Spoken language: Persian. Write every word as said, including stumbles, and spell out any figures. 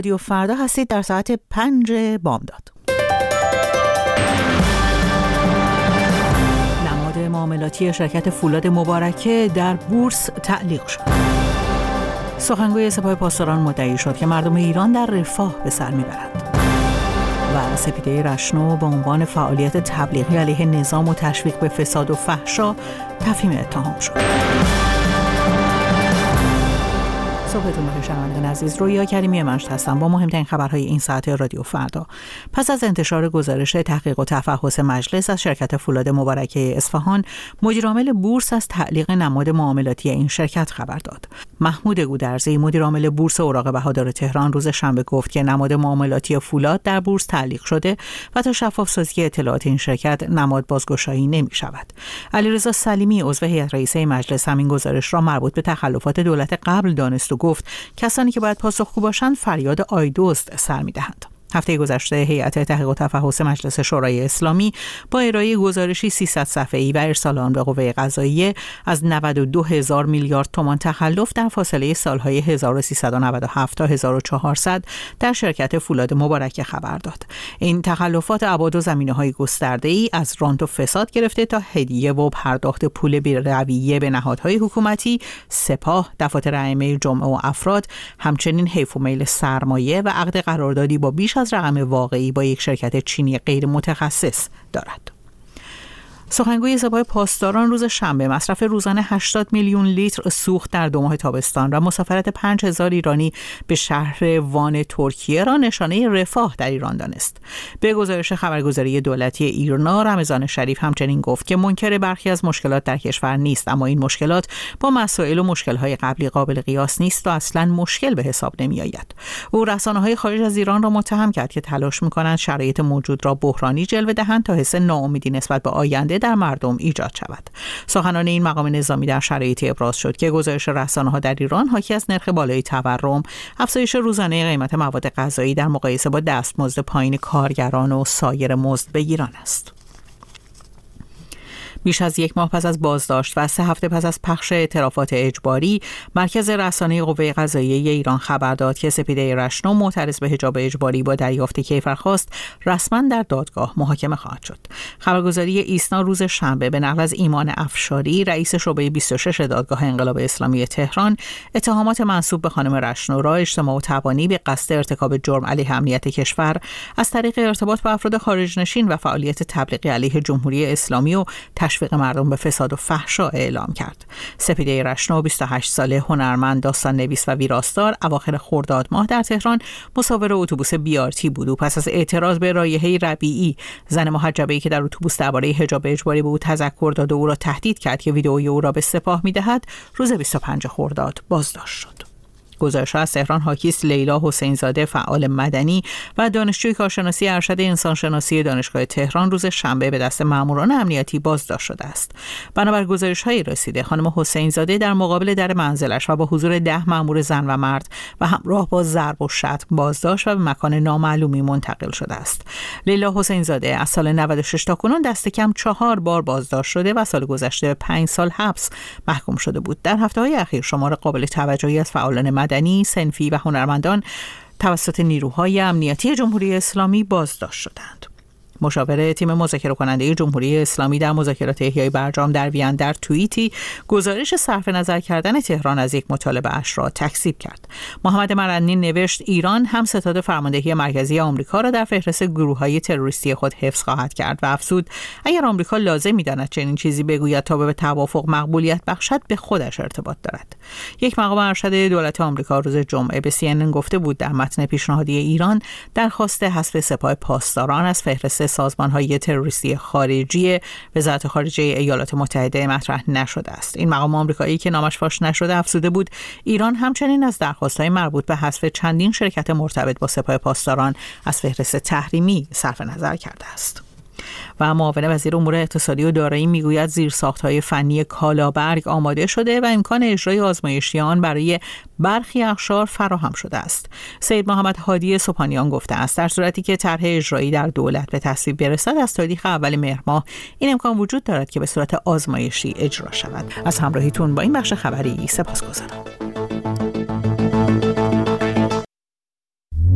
رادیو فردا هستید در ساعت پنج بامداد. نماد معاملاتی شرکت فولاد مبارکه در بورس تعلیق شد. سخنگوی سپاه پاسداران مدعی شد که مردم ایران در رفاه به سر میبرند. و سپیده رشنو به عنوان فعالیت تبلیغی علیه نظام و تشویق به فساد و فحشا تفهیم اتهام شد. صبحتون بخیر شنوندگان عزیز، رویا کریمی مجد هستم با مهمترین خبرهای این ساعت رادیو فردا. پس از انتشار گزارش تحقیق و تفحص مجلس از شرکت فولاد مبارکه اصفهان، مدیرعامل بورس از تعلیق نماد معاملاتی این شرکت خبر داد. محمود گودرزی، مدیرعامل بورس اوراق بهادار تهران، روز شنبه گفت که نماد معاملاتی فولاد در بورس تعلیق شده و تا شفاف سازی اطلاعات این شرکت نماد بازگشایی نمی شود. علیرضا سلیمی، عضو هیئت رئیسه مجلس، همین گزارش را مربوط به تخلفات دولت قبل دانست و گفت کسانی که باید پاسخگو باشند فریاد آیدوست سر می‌دهند. هفته گذشته هیئت تحقیق و تفحص مجلس شورای اسلامی با ارائه گزارشی سیصد صفحه‌ای و ارسال آن به قوه قضاییه از نود و دو هزار میلیارد تومان تخلف در فاصله سالهای هزار و سیصد و نود و هفت تا هزار و چهارصد در شرکت فولاد مبارکه خبر داد. این تخلفات ابعاد و زمینه‌های گسترده‌ای از رانت و فساد گرفته تا هدیه و پرداخت پول بی‌رویه به نهادهای حکومتی، سپاه، دفاتر ائمه جمعه و افراد، همچنین حیف و میل سرمایه و عقد قراردادی با بیش از رقم واقعی با یک شرکت چینی غیر متخصص دارد. سخنگوی سپاه پاسداران روز شنبه مصرف روزانه هشتاد میلیون لیتر سوخت در دو ماه تابستان و مسافرت پنج هزار ایرانی به شهر وان ترکیه را نشانه رفاه در ایران دانست. به گزارش خبرگزاری دولتی ایرنا، رمضان شریف همچنین گفت که منکر برخی از مشکلات در کشور نیست، اما این مشکلات با مسائل و مشکل‌های قبلی قابل قیاس نیست و اصلاً مشکل به حساب نمی‌آید. او رسانه‌های خارج از ایران را متهم کرد که تلاش می‌کنند شرایط موجود را بحرانی جلوه دهند تا حس ناامیدی نسبت به آینده در مردم ایجاد شود. سخنان این مقام نظامی در شرایطی ابراز شد که گزارش رسانه‌ها در ایران حاکی از نرخ بالای تورم، افزایش روزانه قیمت مواد غذایی در مقایسه با دستمزد پایین کارگران و سایر مزدبگیران است. بیش از یک ماه پس از بازداشت و سه هفته پس از پخش اعترافات اجباری، مرکز رسانه قوه قضاییه ایران خبر داد که سپیده رشنو معترض به حجاب اجباری با دریافت کیفرخواست رسما در دادگاه محاکمه خواهد شد. خبرگزاری ایسنا روز شنبه به نقل از ایمان افشاری، رئیس شعبه بیست و شش دادگاه انقلاب اسلامی تهران، اتهامات منسوب به خانم رشنو را اجتماع و تبانی به قصد ارتکاب جرم علیه امنیت کشور از طریق ارتباط با افراد خارجنشین و فعالیت تبلیغی علیه جمهوری اسلامی و تشویق مردم به فساد و فحشا اعلام کرد. سپیده رشنو، بیست و هشت ساله، هنرمند، داستان نویس و ویراستار، اواخر خرداد ماه در تهران مسافر اتوبوس بی آر تی بود. او پس از اعتراض به رایحه ربیعی، زن محجبه‌ای که در اتوبوس درباره حجاب اجباری به او تذکر داد و او را تهدید کرد که ویدئوی او را به سپاه می‌دهد، روز بیست و پنجم خرداد بازداشت شد. گزارش از تهران حاکی است لیلا حسین زاده، فعال مدنی و دانشجوی کارشناسی ارشد انسانشناسی دانشگاه تهران، روز شنبه به دست ماموران امنیتی بازداشت شده است. بنابر گزارش‌های رسیده، خانم حسین زاده در مقابل در منزلش و با حضور ده مامور زن و مرد و همراه با ضرب و شتم بازداشت و به مکان نامعلومی منتقل شده است. لیلا حسین زاده از سال نود و شش تا کنون دست کم چهار بار بازداشت شده و سال گذشته به پنج سال حبس محکوم شده بود. در هفته‌های اخیر شمار قابل توجهی از فعالان مدنی، صنفی و هنرمندان توسط نیروهای امنیتی جمهوری اسلامی بازداشت شدند. مشاور تیم مذاکره کننده جمهوری اسلامی در مذاکرات احیای برجام در وین در توییتی گزارش صرف نظر کردن تهران از یک مطالبه اش را تکذیب کرد. محمد مرنی نوشت ایران هم ستاد فرماندهی مرکزی آمریکا را در فهرست گروه‌های تروریستی خود حفظ خواهد کرد و افزود اگر آمریکا لازم می‌داند چنین چیزی بگوید تا به توافق مقبولیت بخشد، به خودش ارتباط دارد. یک مقام ارشد دولت آمریکا روز جمعه به سی ان ان گفته بود در متن پیشنهادی ایران درخواست حذف سپاه پاسداران از فهرست سازمان‌های تروریستی خارجی وزارت خارجه ایالات متحده مطرح نشده است. این مقام آمریکایی که نامش فاش نشده افزوده بود ایران همچنین از درخواست‌های مربوط به حذف چندین شرکت مرتبط با سپاه پاسداران از فهرست تحریمی صرف نظر کرده است. و معاون وزیر امور اقتصادی و دارایی میگوید زیرساخت‌های فنی کالابرگ آماده شده و امکان اجرای آزمایشی آن برای برخی اقشار فراهم شده است. سید محمد هادی سبحانیان گفته است در صورتی که طرح اجرایی در دولت به تصویب برسد از تاریخ اول مهر ماه این امکان وجود دارد که به صورت آزمایشی اجرا شود. از همراهیتون با این بخش خبری سپاسگزارم.